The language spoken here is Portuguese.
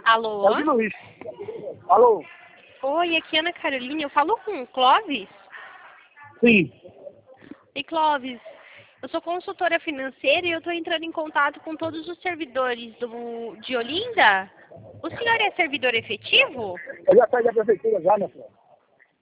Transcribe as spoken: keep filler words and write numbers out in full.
Alô? É de Luiz. Alô? Oi, aqui é Ana Carolina. Eu falo com o Clóvis? Sim. E Clóvis, eu sou consultora financeira e eu estou entrando em contato com todos os servidores do, de Olinda. O senhor é servidor efetivo? Eu já saí da prefeitura já, minha filha.